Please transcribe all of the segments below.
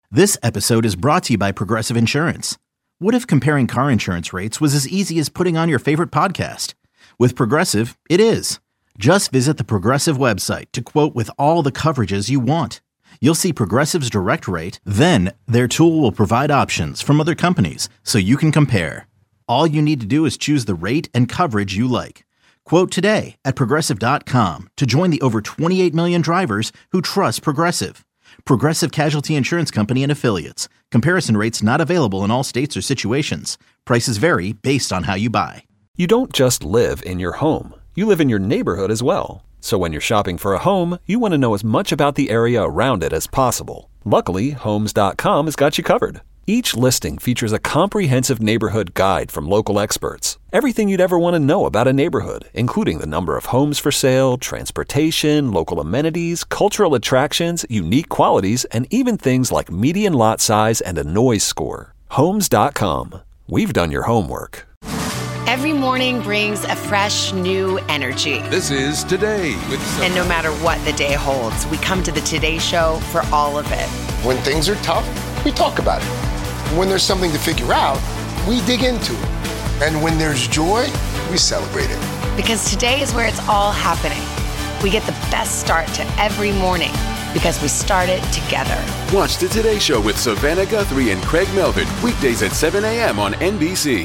This episode is brought to you by Progressive Insurance. What if comparing car insurance rates was as easy as putting on your favorite podcast? With Progressive, it is. Just visit the Progressive website to quote with all the coverages you want. You'll see Progressive's direct rate, then their tool will provide options from other companies so you can compare. All you need to do is choose the rate and coverage you like. Quote today at Progressive.com to join the over 28 million drivers who trust Progressive. Progressive Casualty Insurance Company and Affiliates. Comparison rates not available in all states or situations. Prices vary based on how you buy. You don't just live in your home. You live in your neighborhood as well. So when you're shopping for a home, you want to know as much about the area around it as possible. Luckily, Homes.com has got you covered. Each listing features a comprehensive neighborhood guide from local experts. Everything you'd ever want to know about a neighborhood, including the number of homes for sale, transportation, local amenities, cultural attractions, unique qualities, and even things like median lot size and a noise score. Homes.com. We've done your homework. Every morning brings a fresh, new energy. This is Today with And no matter what the day holds, we come to the Today Show for all of it. When things are tough, we talk about it. When there's something to figure out, we dig into it. And when there's joy, we celebrate it. Because today is where it's all happening. We get the best start to every morning because we start it together. Watch the Today Show with Savannah Guthrie and Craig Melvin, weekdays at 7 a.m. on NBC.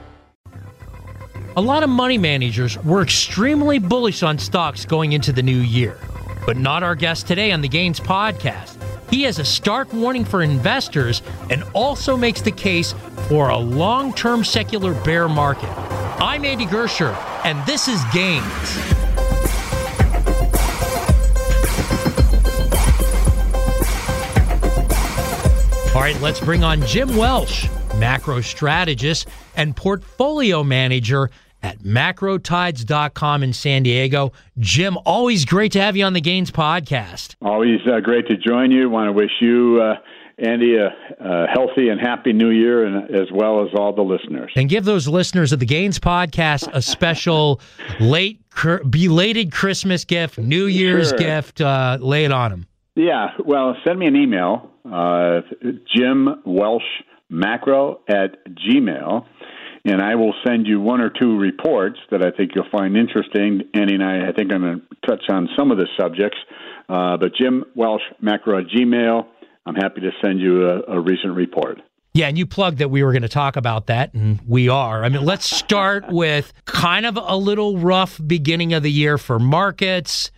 A lot of money managers were extremely bullish on stocks going into the new year, but not our guest today on the Gains podcast. He has a stark warning for investors and also makes the case for a long-term secular bear market. I'm Andy Gersher, and this is Gains. All right, let's bring on Jim Welsh, macro strategist and portfolio manager at macrotides.com in San Diego. Jim, always great to have you on the Gains podcast. Always great to join you. Want to wish you, Andy, a healthy and happy new year, and as well as all the listeners. And give those listeners of the Gains podcast a special belated Christmas gift, New Year's gift. Lay it on them. Yeah, well, send me an email, Jim Welsh Macro at Gmail. And I will send you one or two reports that I think you'll find interesting. Andy and I think I'm going to touch on some of the subjects. But Jim Welsh, Macro at Gmail, I'm happy to send you a recent report. Yeah, and you plugged that we were going to talk about that, and we are. I mean, let's start with kind of a little rough beginning of the year for markets.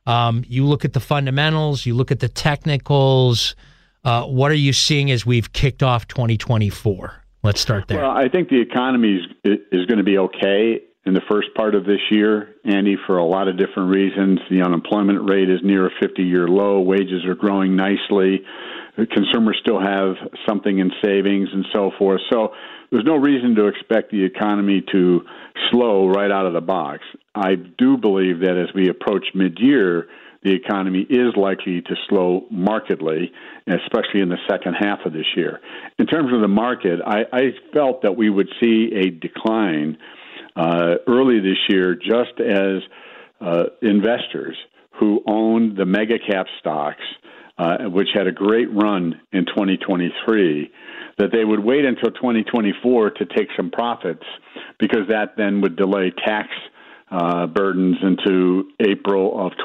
You look at the fundamentals, you look at the technicals. What are you seeing as we've kicked off 2024? Let's start there. Well, I think the economy is going to be okay in the first part of this year, Andy, for a lot of different reasons. The unemployment rate is near a 50-year low. Wages are growing nicely. The consumers still have something in savings and so forth. So there's no reason to expect the economy to slow right out of the box. I do believe that as we approach mid-year, the economy is likely to slow markedly, especially in the second half of this year. In terms of the market, I felt that we would see a decline early this year just as investors who owned the mega cap stocks, which had a great run in 2023, that they would wait until 2024 to take some profits because that then would delay tax burdens into April of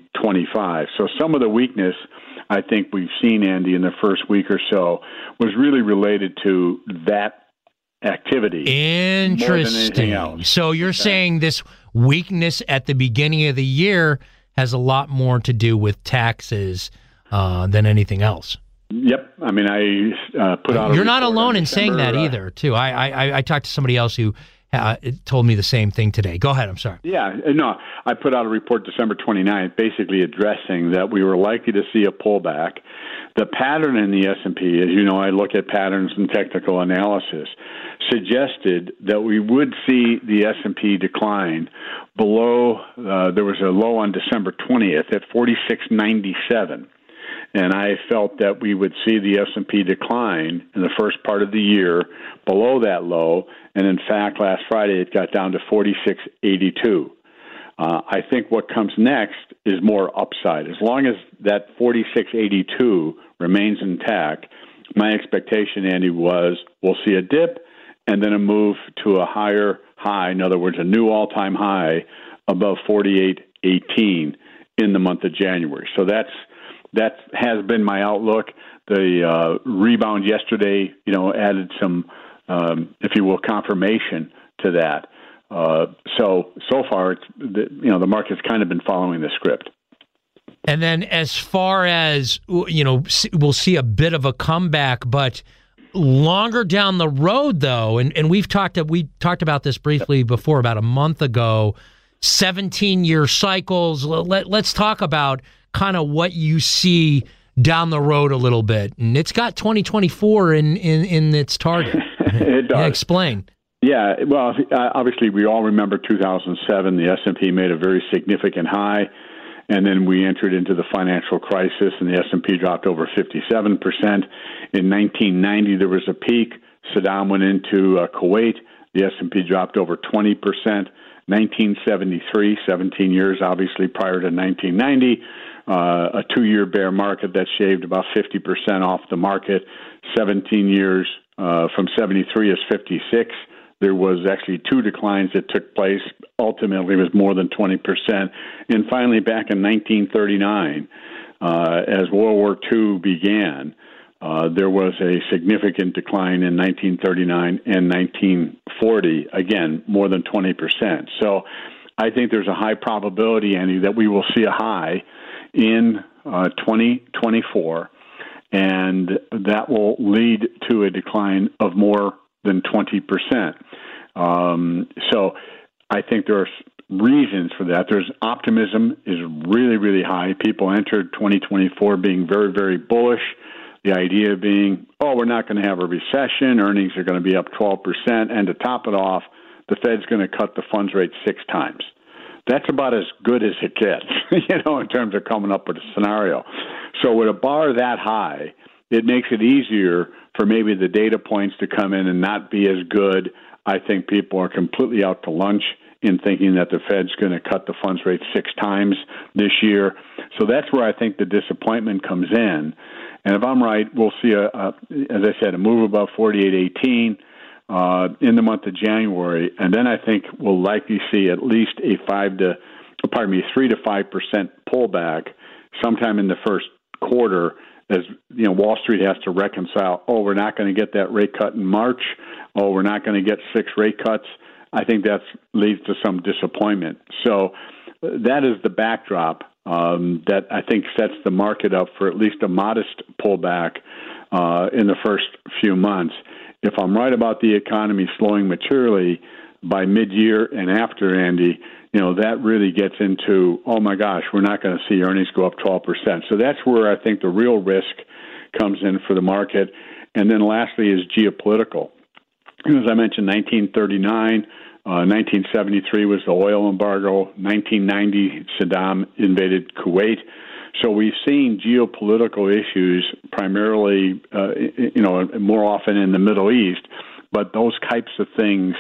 2025. So some of the weakness I think we've seen, Andy, in the first week or so was really related to that activity. Interesting. More than anything else. So you're saying this weakness at the beginning of the year has a lot more to do with taxes than anything else. Yep. I mean, I put out. You're not alone in saying that either, too. I talked to somebody else who told me the same thing today. Go ahead. I'm sorry. Yeah. No, I put out a report December 29th, basically addressing that we were likely to see a pullback. The pattern in the S&P, as you know, I look at patterns and technical analysis, suggested that we would see the S&P decline below. There was a low on December 20th at 4697. And I felt that we would see the S&P decline in the first part of the year below that low. And in fact, last Friday, it got down to 4682. I think what comes next is more upside. As long as that 46.82 remains intact, my expectation, Andy, was we'll see a dip and then a move to a higher high. In other words, a new all-time high above 48.18 in the month of January. So that has been my outlook. The rebound yesterday, added some, if you will, confirmation to that. So far, the market's kind of been following the script. And then as far as, we'll see a bit of a comeback, but longer down the road, though, and we talked about this briefly before, about a month ago, 17-year cycles. Let's talk about kind of what you see down the road a little bit. And it's got 2024 in its target. It does. Yeah, explain. Yeah, well, obviously we all remember 2007. The S&P made a very significant high, and then we entered into the financial crisis, and the S&P dropped over 57%. In 1990, there was a peak. Saddam went into Kuwait. The S&P dropped over 20%. 1973, 17 years, obviously, prior to 1990, a 2-year bear market that shaved about 50% off the market. 17 years from 73 is 56. There was actually 2 declines that took place. Ultimately, it was more than 20%. And finally, back in 1939, as World War II began, there was a significant decline in 1939 and 1940, again, more than 20%. So I think there's a high probability, Andy, that we will see a high in 2024, and that will lead to a decline of more than 20%. So I think there are reasons for that. There's optimism is really, really high. People entered 2024 being very, very bullish. The idea being, we're not going to have a recession. Earnings are going to be up 12%. And to top it off, the Fed's going to cut the funds rate 6 times. That's about as good as it gets, in terms of coming up with a scenario. So with a bar that high, it makes it easier for maybe the data points to come in and not be as good. I think people are completely out to lunch in thinking that the Fed's going to cut the funds rate 6 times this year. So that's where I think the disappointment comes in. And if I'm right, we'll see, as I said, a move above 48.18 in the month of January. And then I think we'll likely see at least a 3 to 5% pullback sometime in the first quarter, as Wall Street has to reconcile, we're not going to get that rate cut in March. We're not going to get 6 rate cuts. I think that leads to some disappointment. So that is the backdrop that I think sets the market up for at least a modest pullback in the first few months. If I'm right about the economy slowing materially by mid-year and after, Andy, that really gets into, oh my gosh, we're not going to see earnings go up 12%. So that's where I think the real risk comes in for the market. And then lastly is geopolitical. As I mentioned, 1939, 1973 was the oil embargo. 1990, Saddam invaded Kuwait. So we've seen geopolitical issues primarily, more often in the Middle East, but those types of things,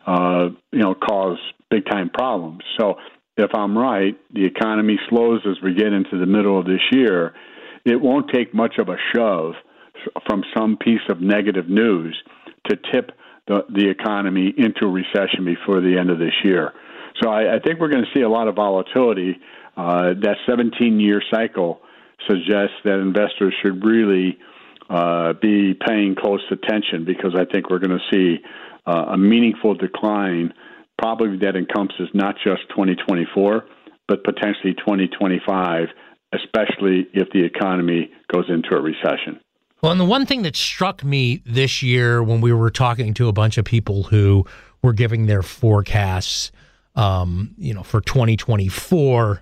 cause big-time problems. So if I'm right, the economy slows as we get into the middle of this year. It won't take much of a shove from some piece of negative news to tip the economy into a recession before the end of this year. So I think we're going to see a lot of volatility. That 17-year cycle suggests that investors should really be paying close attention, because I think we're going to see a meaningful decline, probably that encompasses not just 2024, but potentially 2025, especially if the economy goes into a recession. Well, and the one thing that struck me this year when we were talking to a bunch of people who were giving their forecasts, for 2024,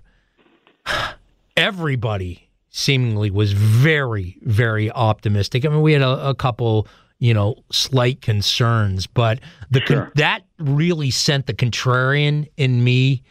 everybody seemingly was very, very optimistic. I mean, we had a couple, slight concerns, but that really sent the contrarian in me.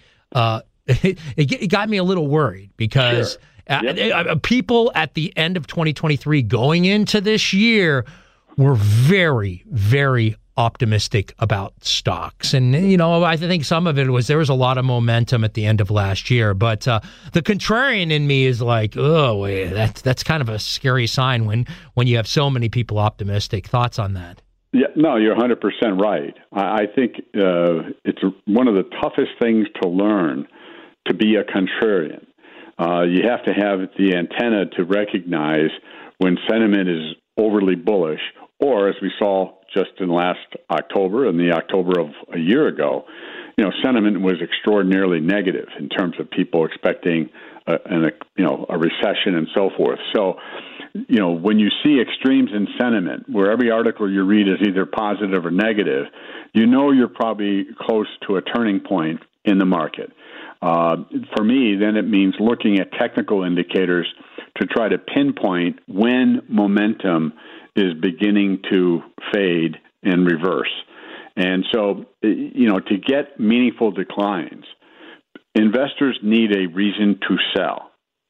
It got me a little worried, because people at the end of 2023 going into this year were very, very optimistic about stocks. And, I think some of it was there was a lot of momentum at the end of last year. But the contrarian in me is like, oh, wait, that's kind of a scary sign when you have so many people optimistic. Thoughts on that? Yeah, no, you're 100% right. I think it's one of the toughest things to learn to be a contrarian. You have to have the antenna to recognize when sentiment is overly bullish, or as we saw just in last October and the October of a year ago, sentiment was extraordinarily negative in terms of people expecting a recession and so forth. So, when you see extremes in sentiment, where every article you read is either positive or negative, you're probably close to a turning point in the market. For me, then it means looking at technical indicators to try to pinpoint when momentum is beginning to fade and reverse. And so, to get meaningful declines, investors need a reason to sell.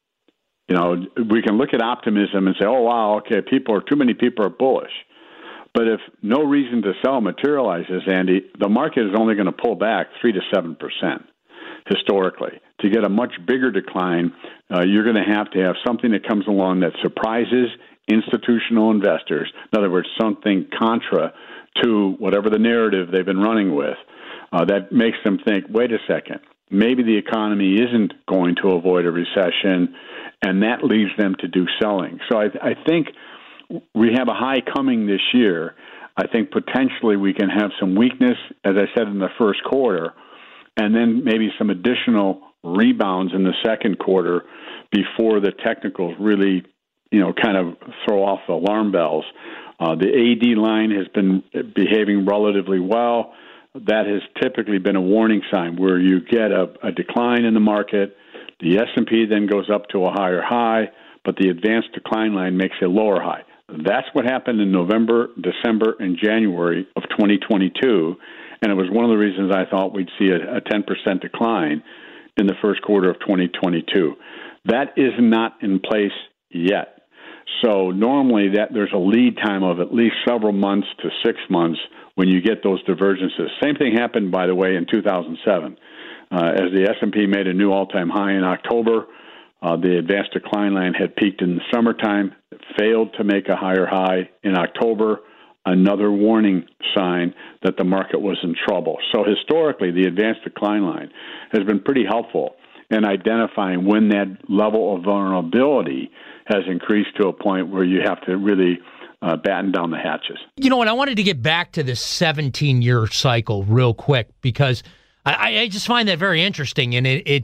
We can look at optimism and say, oh, wow, okay, too many people are bullish. But if no reason to sell materializes, Andy, the market is only going to pull back 3 to 7% historically. To get a much bigger decline, you're going to have something that comes along that surprises institutional investors. In other words, something contra to whatever the narrative they've been running with that makes them think, wait a second, maybe the economy isn't going to avoid a recession, and that leads them to do selling. So I think we have a high coming this year. I think potentially we can have some weakness, as I said, in the first quarter, and then maybe some additional rebounds in the second quarter before the technicals really, kind of throw off the alarm bells. The AD line has been behaving relatively well. That has typically been a warning sign where you get a decline in the market. The S&P then goes up to a higher high, but the advanced decline line makes a lower high. That's what happened in November, December, and January of 2022, and it was one of the reasons I thought we'd see a 10% decline in the first quarter of 2022. That is not in place yet. So normally there's a lead time of at least several months to 6 months when you get those divergences. Same thing happened, by the way, in 2007. As the S&P made a new all-time high in October, the advanced decline line had peaked in the summertime, failed to make a higher high in October, another warning sign that the market was in trouble. So historically, the advanced decline line has been pretty helpful in identifying when that level of vulnerability has increased to a point where you have to really batten down the hatches. You know what? I wanted to get back to this 17-year cycle real quick because I just find that very interesting, and it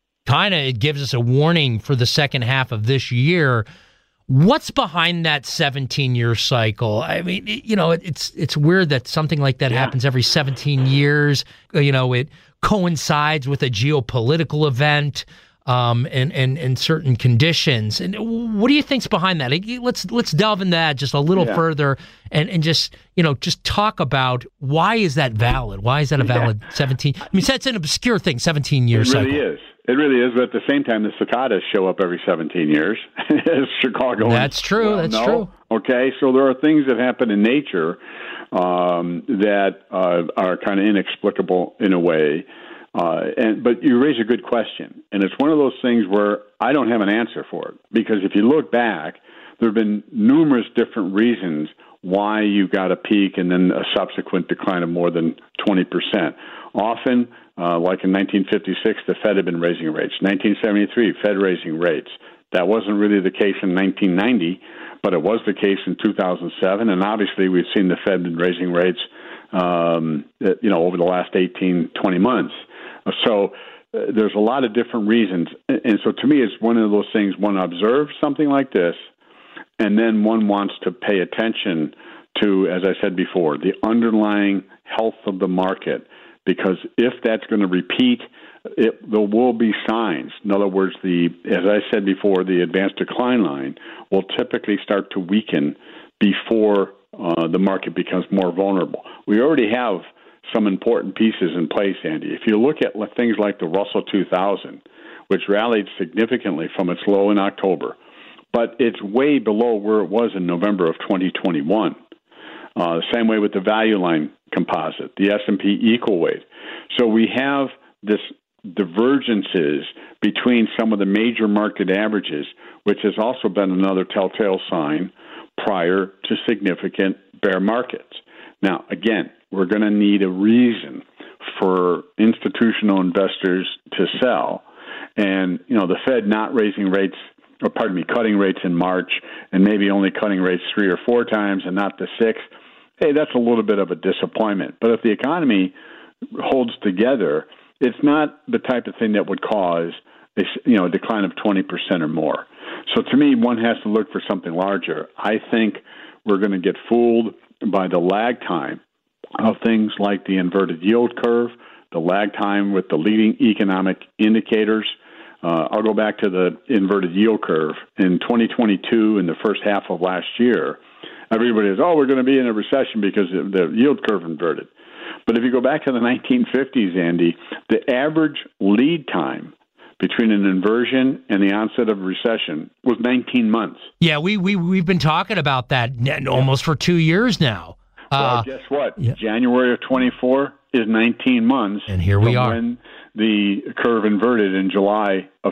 gives us a warning for the second half of this year. What's behind that 17-year cycle? I mean, it's weird that something like that happens every 17 years. It coincides with a geopolitical event and certain conditions. And what do you think's behind that? Let's delve into that just a little further and just talk about why is that valid? Why is that a valid 17? I mean, that's an obscure thing, 17-year cycle. It really is, but at the same time, the cicadas show up every 17 years, as Chicago. That's true. True. Okay, so there are things that happen in nature that are kind of inexplicable in a way. But you raise a good question, and it's one of those things where I don't have an answer for it, because if you look back, there have been numerous different reasons why you got a peak and then a subsequent decline of more than 20%. Often, like in 1956, the Fed had been raising rates. 1973, Fed raising rates. That wasn't really the case in 1990, but it was the case in 2007, and obviously we've seen the Fed been raising rates over the last 18, 20 months. So there's a lot of different reasons. And so to me, it's one of those things, one observes something like this, and then one wants to pay attention to, as I said before, the underlying health of the market, because if that's going to repeat, there will be signs. In other words, as I said before, the advanced decline line will typically start to weaken before the market becomes more vulnerable. We already have some important pieces in place, Andy. If you look at things like the Russell 2000, which rallied significantly from its low in October, but it's way below where it was in November of 2021. The same way with the value line composite, the S&P equal weight. So we have this divergences between some of the major market averages, which has also been another telltale sign prior to significant bear markets. Now, again, we're going to need a reason for institutional investors to sell. And, the Fed not raising rates, cutting rates in March and maybe only cutting rates 3 or 4 times and not the 6, hey, that's a little bit of a disappointment. But if the economy holds together, it's not the type of thing that would cause a decline of 20% or more. So to me, one has to look for something larger. I think we're going to get fooled by the lag time of things like the inverted yield curve, the lag time with the leading economic indicators. I'll go back to the inverted yield curve. In 2022, in the first half of last year, everybody is, we're going to be in a recession because the yield curve inverted. But if you go back to the 1950s, Andy, the average lead time between an inversion and the onset of a recession was 19 months. Yeah, we've been talking about that almost for 2 years now. Well, guess what? Yeah. January of 24 is 19 months. And here we are. When the curve inverted in July of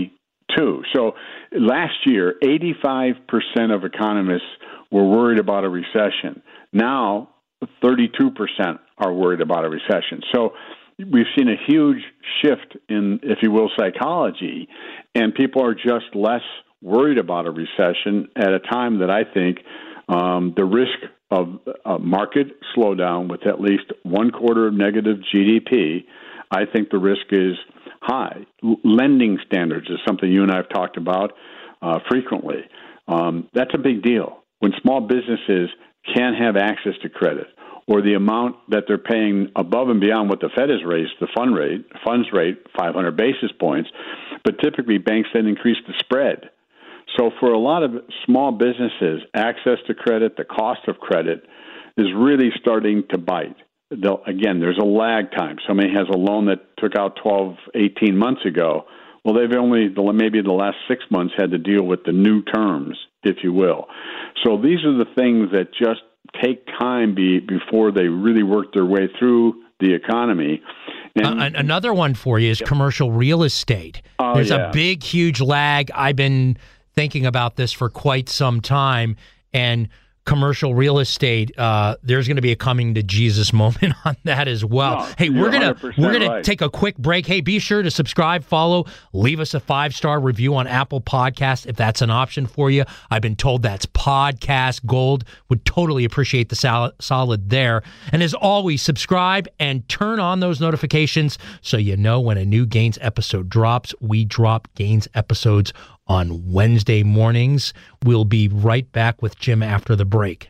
22. So last year, 85% of economists were worried about a recession. Now, 32% are worried about a recession. So we've seen a huge shift in, if you will, psychology, and people are just less worried about a recession at a time that I think the risk of a market slowdown with at least 1 quarter of negative GDP, I think the risk is high. Lending standards is something you and I have talked about frequently. That's a big deal. When small businesses can't have access to credit, or the amount that they're paying above and beyond what the Fed has raised, the funds rate, 500 basis points, but typically banks then increase the spread. So for a lot of small businesses, access to credit, the cost of credit is really starting to bite. Again, there's a lag time. Somebody has a loan that took out 12, 18 months ago. Well, they've only, maybe the last 6 months, had to deal with the new terms, if you will. So these are the things that just take time before they really work their way through the economy. And another one for you is commercial real estate. There's a big, huge lag. I've been thinking about this for quite some time, and commercial real estate, there's going to be a coming to Jesus moment on that as well. No, hey, we're gonna right. take a quick break. Hey, be sure to subscribe, follow, leave us a 5-star review on Apple Podcasts if that's an option for you. I've been told that's podcast gold. Would totally appreciate the solid there. And as always, subscribe and turn on those notifications so you know when a new Gains episode drops. We drop Gains episodes on Wednesday mornings. We'll be right back with Jim after the break.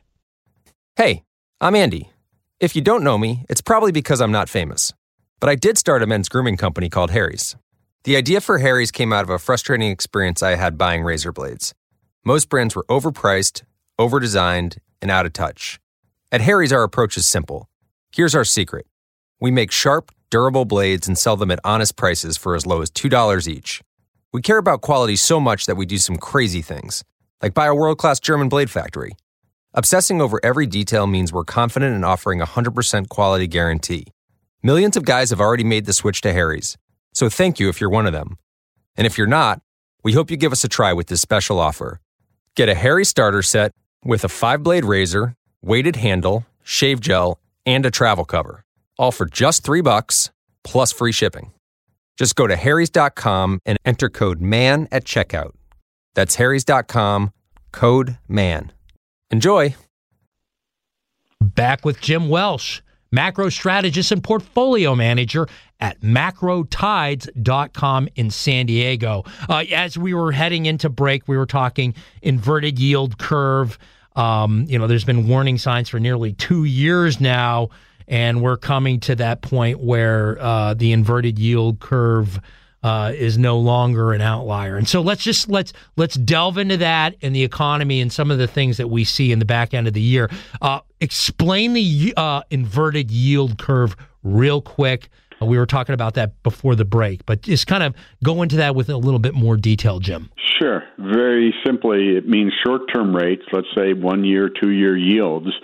Hey, I'm Andy. If you don't know me, it's probably because I'm not famous. But I did start a men's grooming company called Harry's. The idea for Harry's came out of a frustrating experience I had buying razor blades. Most brands were overpriced, overdesigned, and out of touch. At Harry's, our approach is simple. Here's our secret. We make sharp, durable blades and sell them at honest prices for as low as $2 each. We care about quality so much that we do some crazy things, like buy a world-class German blade factory. Obsessing over every detail means we're confident in offering a 100% quality guarantee. Millions of guys have already made the switch to Harry's, so thank you if you're one of them. And if you're not, we hope you give us a try with this special offer. Get a Harry's starter set with a 5-blade razor, weighted handle, shave gel, and a travel cover, all for just $3 plus free shipping. Just go to harrys.com and enter code MAN at checkout. That's harrys.com, code MAN. Enjoy. Back with Jim Welsh, macro strategist and portfolio manager at macrotides.com in San Diego. As we were heading into break, we were talking inverted yield curve. There's been warning signs for nearly 2 years now. And we're coming to that point where the inverted yield curve is no longer an outlier. And so let's delve into that and the economy and some of the things that we see in the back end of the year. Explain the inverted yield curve real quick. We were talking about that before the break, but just kind of go into that with a little bit more detail, Jim. Sure. Very simply, it means short-term rates, let's say 1 year, 2 year yields,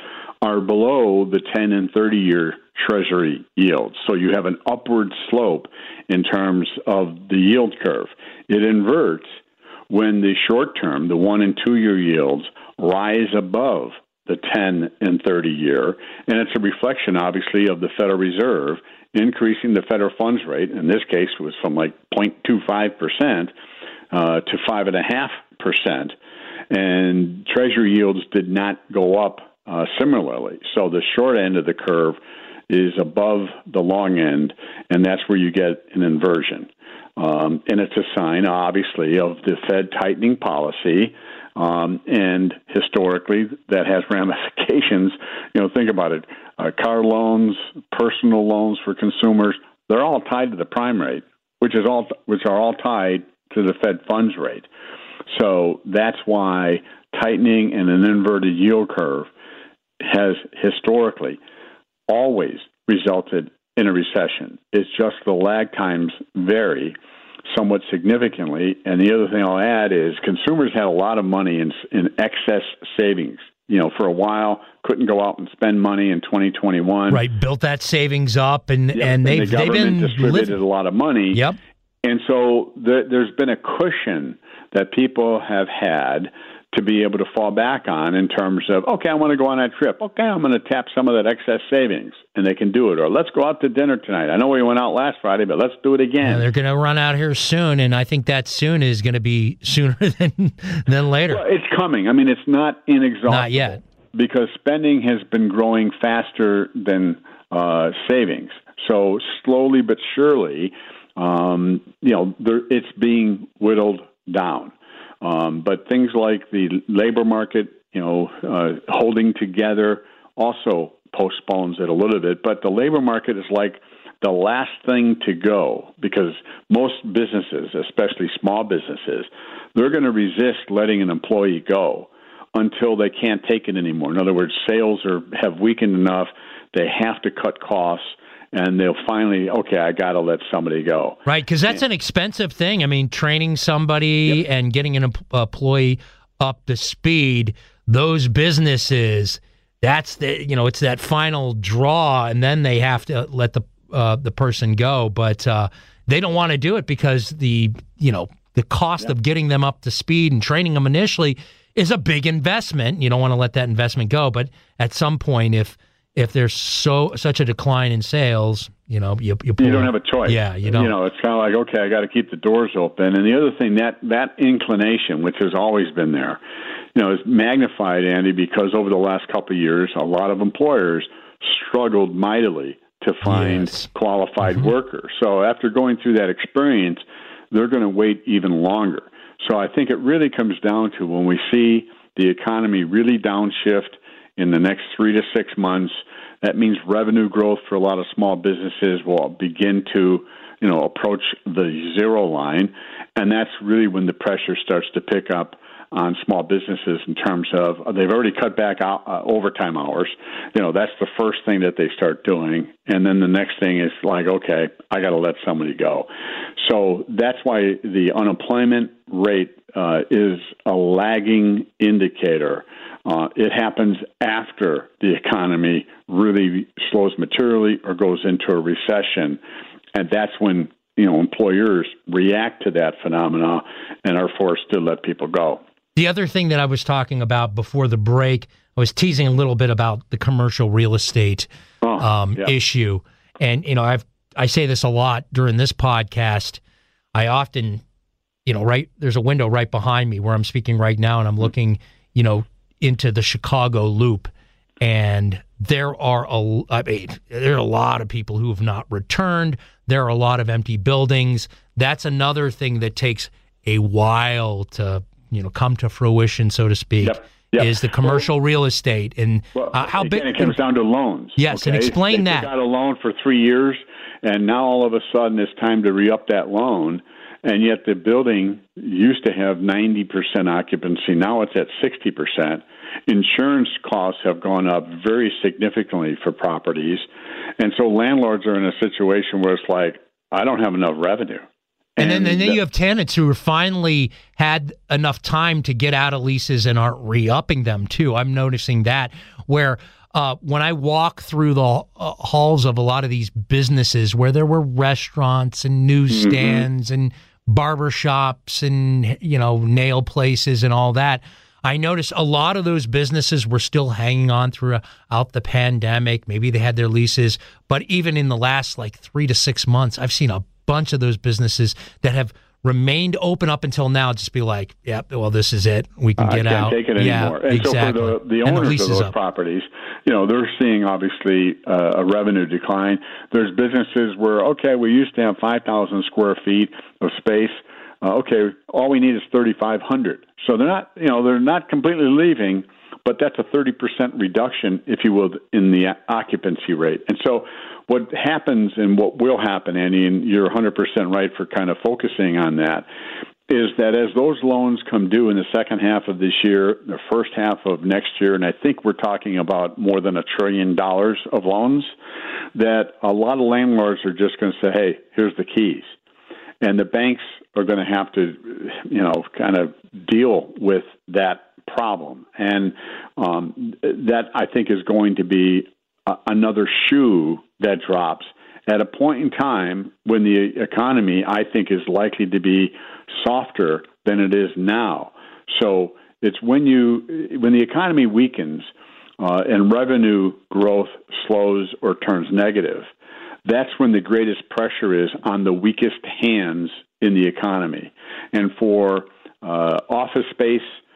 are below the 10 and 30-year Treasury yields. So you have an upward slope in terms of the yield curve. It inverts when the short-term, the 1 and 2-year yields, rise above the 10 and 30-year, and it's a reflection, obviously, of the Federal Reserve increasing the federal funds rate. In this case, it was from like 0.25% to 5.5%, and Treasury yields did not go up similarly. So the short end of the curve is above the long end, and that's where you get an inversion. And it's a sign, obviously, of the Fed tightening policy. And historically, that has ramifications. Think about it. Car loans, personal loans for consumers, they're all tied to the prime rate, which are all tied to the Fed funds rate. So that's why tightening and an inverted yield curve has historically always resulted in a recession. It's just the lag times vary somewhat significantly. And the other thing I'll add is consumers had a lot of money in excess savings. For a while, couldn't go out and spend money in 2021. Right, built that savings up, and the government distributed a lot of money. Yep. And so there's been a cushion that people have had to be able to fall back on in terms of, okay, I want to go on that trip. Okay, I'm going to tap some of that excess savings, and they can do it. Or let's go out to dinner tonight. I know we went out last Friday, but let's do it again. Yeah, they're going to run out here soon, and I think that soon is going to be sooner than later. Well, it's coming. I mean, it's not inexhaustible. Not yet. Because spending has been growing faster than savings. So slowly but surely, it's being whittled down. But things like the labor market, holding together also postpones it a little bit. But the labor market is like the last thing to go because most businesses, especially small businesses, they're going to resist letting an employee go until they can't take it anymore. In other words, sales have weakened enough, they have to cut costs, and they'll finally, okay, I got to let somebody go. Right, because that's an expensive thing. I mean, training somebody and getting an employee up to speed, those businesses, that's it's that final draw, and then they have to let the person go. But they don't want to do it because the cost of getting them up to speed and training them initially is a big investment. You don't want to let that investment go. But at some point, if there's such a decline in sales, you don't have a choice. Yeah, you don't. It's kind of like, okay, I got to keep the doors open. And the other thing, that inclination, which has always been there, is magnified, Andy, because over the last couple of years, a lot of employers struggled mightily to find qualified workers. So after going through that experience, they're going to wait even longer. So I think it really comes down to when we see the economy really downshift in the next 3 to 6 months, that means revenue growth for a lot of small businesses will begin to, approach the zero line. And that's really when the pressure starts to pick up on small businesses in terms of they've already cut back overtime hours. That's the first thing that they start doing. And then the next thing is like, okay, I got to let somebody go. So that's why the unemployment rate is a lagging indicator. It happens after the economy really slows materially or goes into a recession. And that's when, employers react to that phenomena and are forced to let people go. The other thing that I was talking about before the break, I was teasing a little bit about the commercial real estate issue. And, I say this a lot during this podcast. I often, there's a window right behind me where I'm speaking right now, and I'm looking, into the Chicago Loop. And there are a lot of people who have not returned. There are a lot of empty buildings. That's another thing that takes a while to come to fruition, so to speak, is the commercial real estate. And how big it comes down to loans. Yes, and explain that. They got a loan for 3 years, and now all of a sudden it's time to re-up that loan, and yet the building used to have 90% occupancy. Now it's at 60%. Insurance costs have gone up very significantly for properties, and so landlords are in a situation where it's like, I don't have enough revenue. And then you have tenants who are finally had enough time to get out of leases and aren't re-upping them, too. I'm noticing that, where when I walk through the halls of a lot of these businesses where there were restaurants and newsstands and barbershops and, nail places and all that, I noticed a lot of those businesses were still hanging on throughout the pandemic. Maybe they had their leases, but even in the last 3 to 6 months, I've seen a bunch of those businesses that have remained open up until now just be like, this is it. We can get out. I can't take it anymore. And exactly. So for the owners of those properties, they're seeing obviously a revenue decline. There's businesses where, we used to have 5,000 square feet of space. All we need is 3,500. So they're not completely leaving, but that's a 30% reduction, if you will, in the occupancy rate. And so what happens and what will happen, Andy, and you're 100% right for kind of focusing on that, is that as those loans come due in the second half of this year, the first half of next year, and I think we're talking about more than $1 trillion of loans, that a lot of landlords are just going to say, hey, here's the keys. And the banks are going to have to, kind of deal with that problem. And that, I think, is going to be another shoe that drops at a point in time when the economy, I think, is likely to be softer than it is now. So it's when the economy weakens and revenue growth slows or turns negative, that's when the greatest pressure is on the weakest hands in the economy. And for office space,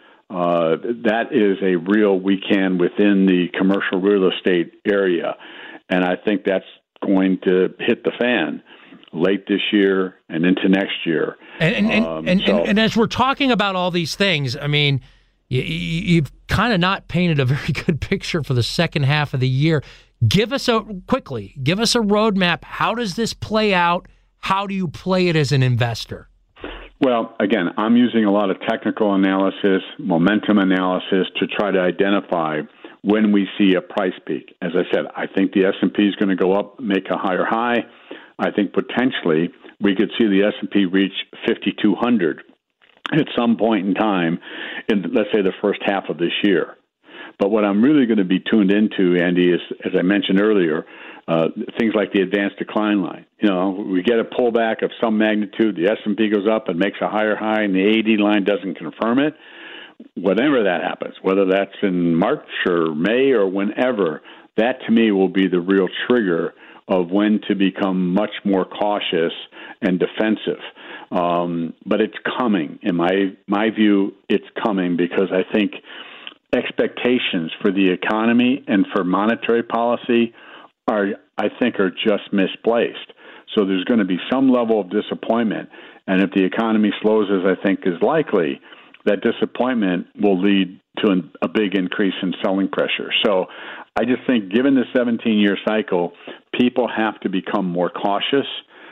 that is a real weekend within the commercial real estate area. And I think that's going to hit the fan late this year and into next year. And as we're talking about all these things, I mean, you've kind of not painted a very good picture for the second half of the year. Give us a roadmap. How does this play out? How do you play it as an investor? Well, again, I'm using a lot of technical analysis, momentum analysis to try to identify when we see a price peak. As I said, I think the S&P is going to go up, make a higher high. I think potentially we could see the S&P reach 5,200 at some point in time in, let's say, the first half of this year. But what I'm really going to be tuned into, Andy, is, as I mentioned earlier, things like the advanced decline line. We get a pullback of some magnitude, the S&P goes up and makes a higher high, and the AD line doesn't confirm it. Whenever that happens, whether that's in March or May or whenever, that to me will be the real trigger of when to become much more cautious and defensive. But it's coming. In my view, it's coming because I think expectations for the economy and for monetary policy are just misplaced. So there's going to be some level of disappointment. And if the economy slows, as I think is likely, that disappointment will lead to a big increase in selling pressure. So I just think given the 17-year cycle, people have to become more cautious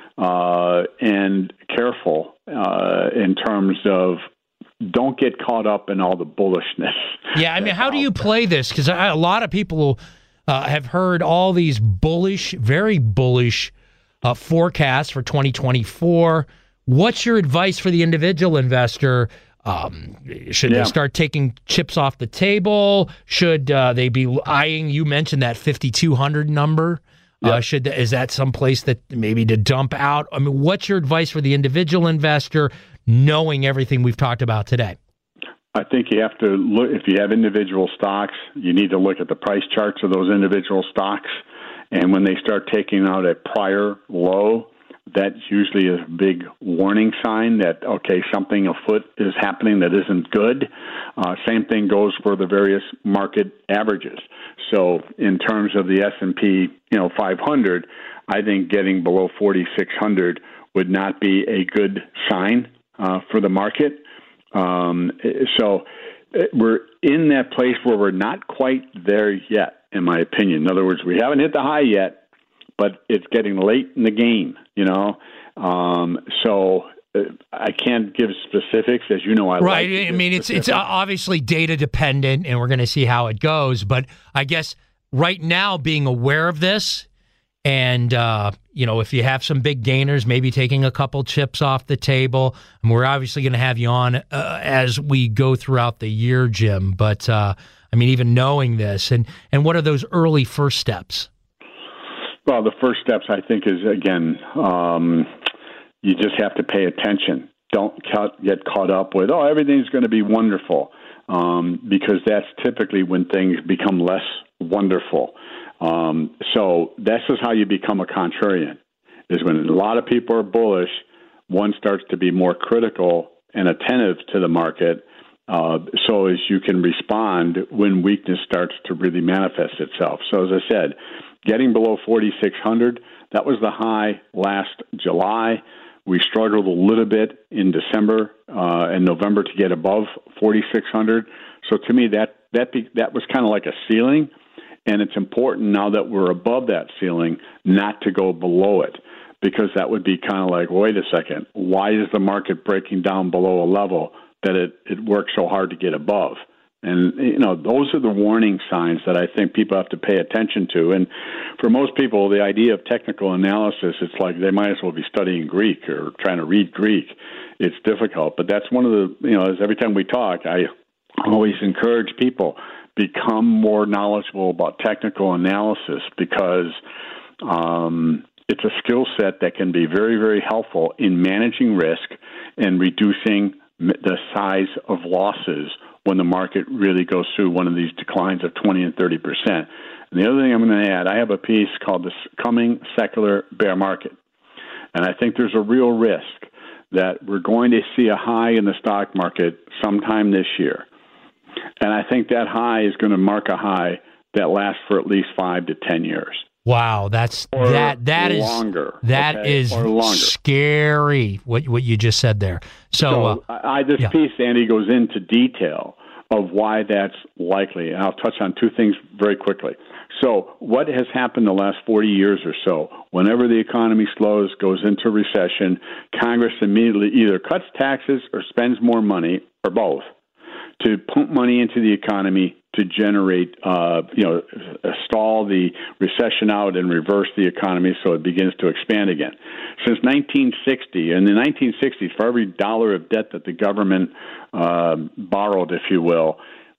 and careful in terms of don't get caught up in all the bullishness. Yeah, I mean, how do you play this? Because a lot of people have heard all these bullish, very bullish forecasts for 2024. What's your advice for the individual investor? Should they start taking chips off the table? Should they be eyeing, you mentioned that 5,200 number. Yep. Is that someplace that maybe to dump out? I mean, what's your advice for the individual investor knowing everything we've talked about today? I think you have to look, if you have individual stocks, you need to look at the price charts of those individual stocks. And when they start taking out a prior low, that's usually a big warning sign that, okay, something afoot is happening that isn't good. Same thing goes for the various market averages. So in terms of the S&P, 500, I think getting below 4,600 would not be a good sign for the market. So we're in that place where we're not quite there yet, in my opinion. In other words, we haven't hit the high yet, but it's getting late in the game, So I can't give specifics, as you know. Right. I mean, it's obviously data dependent, and we're going to see how it goes. But I guess right now, being aware of this and if you have some big gainers, maybe taking a couple chips off the table. And we're obviously going to have you on as we go throughout the year, Jim. But, even knowing this, and what are those early first steps? Well, the first steps, I think, is, again, you just have to pay attention. Don't get caught up with, everything's going to be wonderful, because that's typically when things become less wonderful. So this is how you become a contrarian, is when a lot of people are bullish, one starts to be more critical and attentive to the market, so as you can respond when weakness starts to really manifest itself. So as I said, getting below 4,600, that was the high last July. We struggled a little bit in December and November to get above 4,600. So to me, that was kind of like a ceiling, and it's important now that we're above that ceiling not to go below it, because that would be kind of like, wait a second, why is the market breaking down below a level that it works so hard to get above? And, those are the warning signs that I think people have to pay attention to. And for most people, the idea of technical analysis, it's like they might as well be studying Greek or trying to read Greek. It's difficult. But that's one of the, as every time we talk, I always encourage people, become more knowledgeable about technical analysis, because it's a skill set that can be very, very helpful in managing risk and reducing the size of losses when the market really goes through one of these declines of 20 and 30%. And the other thing I'm going to add, I have a piece called The Coming Secular Bear Market. And I think there's a real risk that we're going to see a high in the stock market sometime this year. And I think that high is going to mark a high that lasts for at least 5 to 10 years. Wow, that is longer. That is scary. What you just said there. So this piece, Andy, goes into detail of why that's likely, and I'll touch on two things very quickly. So, what has happened the last 40 years or so? Whenever the economy slows, goes into recession, Congress immediately either cuts taxes or spends more money, or both, to pump money into the economy to generate, stall the recession out and reverse the economy so it begins to expand again. Since 1960, in the 1960s, for every dollar of debt that the government borrowed, if you will,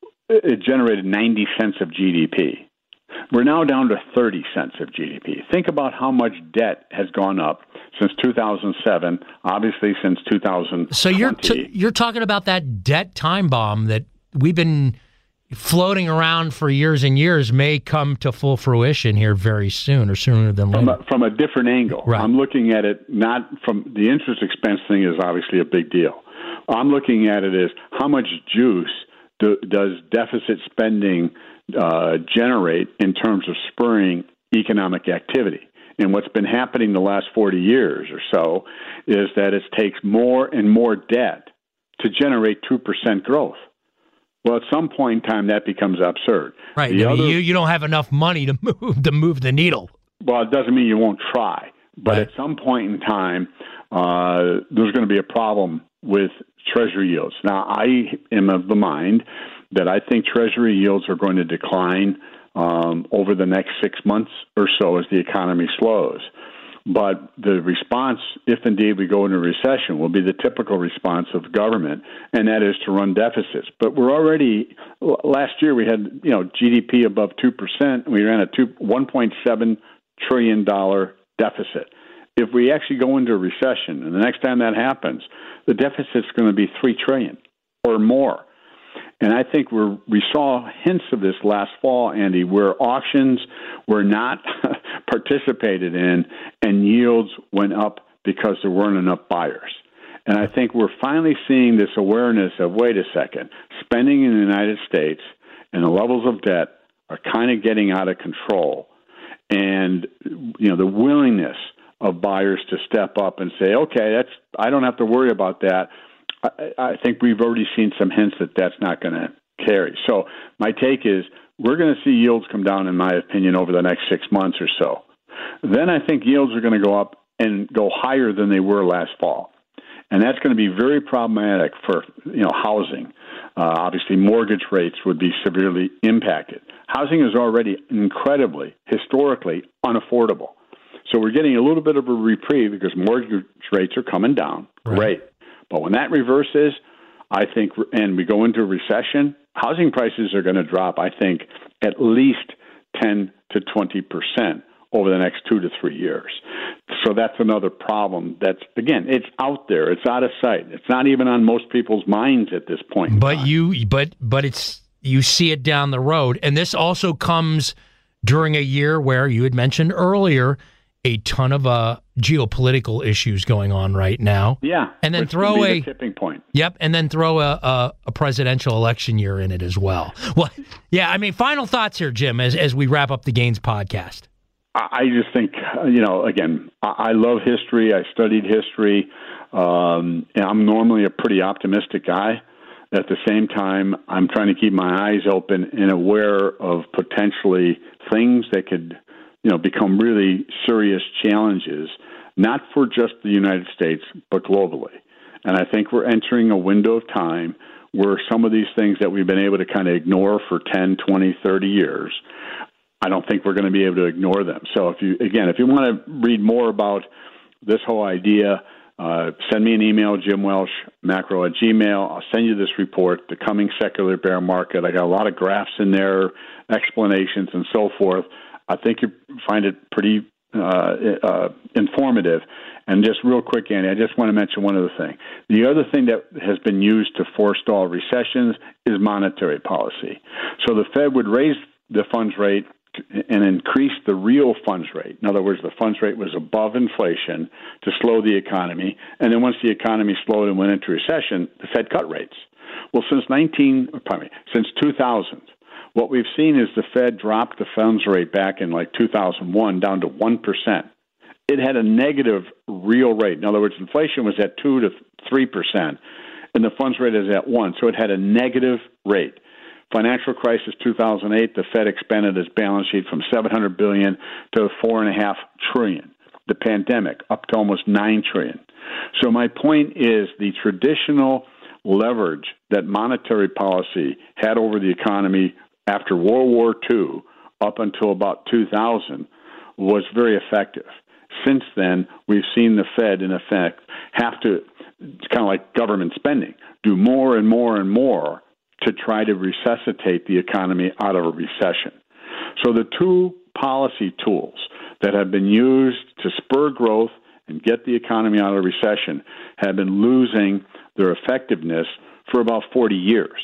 it generated 90 cents of GDP. We're now down to 30 cents of GDP. Think about how much debt has gone up since 2007, obviously since 2020. So you're talking about that debt time bomb that we've been floating around for years and years may come to full fruition here very soon, or sooner than later. From a different angle. Right. I'm looking at it not from the interest expense thing is obviously a big deal. I'm looking at it as how much juice does deficit spending generate in terms of spurring economic activity. And what's been happening the last 40 years or so is that it takes more and more debt to generate 2% growth. Well, at some point in time, that becomes absurd. Right. You don't have enough money to move the needle. Well, it doesn't mean you won't try. But right. At some point in time, there's going to be a problem with Treasury yields. Now, I am of the mind that I think Treasury yields are going to decline over the next 6 months or so as the economy slows. But the response, if indeed we go into recession, will be the typical response of government, and that is to run deficits. But we're already, last year we had GDP above 2%. We ran a $1.7 trillion deficit. If we actually go into a recession, and the next time that happens, the deficit's going to be $3 trillion or more. And I think we saw hints of this last fall, Andy, where auctions were not participated in and yields went up because there weren't enough buyers. And I think we're finally seeing this awareness of, wait a second, spending in the United States and the levels of debt are kind of getting out of control. And, the willingness of buyers to step up and say, okay, I don't have to worry about that. I think we've already seen some hints that that's not going to carry. So my take is we're going to see yields come down, in my opinion, over the next 6 months or so. Then I think yields are going to go up and go higher than they were last fall. And that's going to be very problematic for housing. Obviously, mortgage rates would be severely impacted. Housing is already incredibly, historically unaffordable. So we're getting a little bit of a reprieve because mortgage rates are coming down. Right. Great. But when that reverses, I think, and we go into a recession, housing prices are going to drop, I think, at least 10 to 20% over the next 2 to 3 years. So that's another problem. That's, again, it's out there. It's out of sight. It's not even on most people's minds at this point. But it's you see it down the road. And this also comes during a year where you had mentioned earlier a ton of geopolitical issues going on right now. Yeah. And then throw the tipping point. Yep. And then throw a presidential election year in it as well. Well, yeah. I mean, final thoughts here, Jim, as we wrap up the Gaines podcast. I just think, again, I love history. I studied history. And I'm normally a pretty optimistic guy. At the same time, I'm trying to keep my eyes open and aware of potentially things that could, become really serious challenges, not for just the United States, but globally. And I think we're entering a window of time where some of these things that we've been able to kind of ignore for 10, 20, 30 years, I don't think we're going to be able to ignore them. So if you want to read more about this whole idea, send me an email, jimwelsh.macro@gmail.com. I'll send you this report, The Coming Secular Bear Market. I got a lot of graphs in there, explanations, and so forth. I think you find it pretty informative. And just real quick, Andy, I just want to mention one other thing. The other thing that has been used to forestall recessions is monetary policy. So the Fed would raise the funds rate and increase the real funds rate. In other words, the funds rate was above inflation to slow the economy. And then once the economy slowed and went into recession, the Fed cut rates. Well, since 2000, what we've seen is the Fed dropped the funds rate back in 2001 down to 1%. It had a negative real rate. In other words, inflation was at 2 to 3%, and the funds rate is at 1. So it had a negative rate. Financial crisis 2008, the Fed expanded its balance sheet from $700 billion to $4.5 trillion. The pandemic, up to almost $9 trillion. So my point is the traditional leverage that monetary policy had over the economy after World War II up until about 2000 was very effective. Since then, we've seen the Fed, in effect, have to, it's kind of like government spending, do more and more and more to try to resuscitate the economy out of a recession. So the two policy tools that have been used to spur growth and get the economy out of recession have been losing their effectiveness for about 40 years.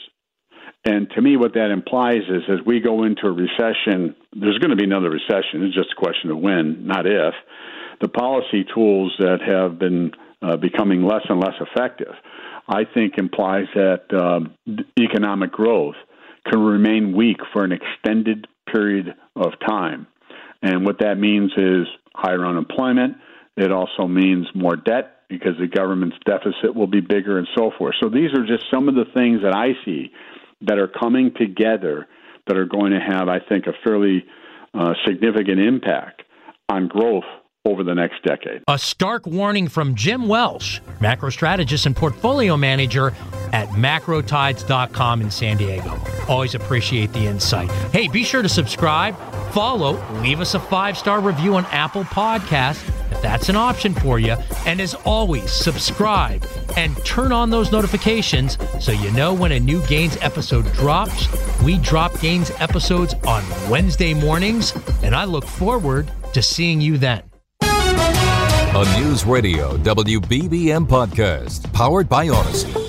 And to me, what that implies is as we go into a recession, there's going to be another recession. It's just a question of when, not if. The policy tools that have been becoming less and less effective, I think implies that economic growth can remain weak for an extended period of time. And what that means is higher unemployment. It also means more debt because the government's deficit will be bigger and so forth. So these are just some of the things that I see that are coming together that are going to have, I think, a fairly significant impact on growth over the next decade. A stark warning from Jim Welsh, macro strategist and portfolio manager at macrotides.com in San Diego. Always appreciate the insight. Hey, be sure to subscribe, follow, leave us a 5-star review on Apple Podcasts if that's an option for you. And as always, subscribe and turn on those notifications so you know when a new Gaines episode drops. We drop Gaines episodes on Wednesday mornings, and I look forward to seeing you then. A News Radio WBBM podcast powered by Odyssey.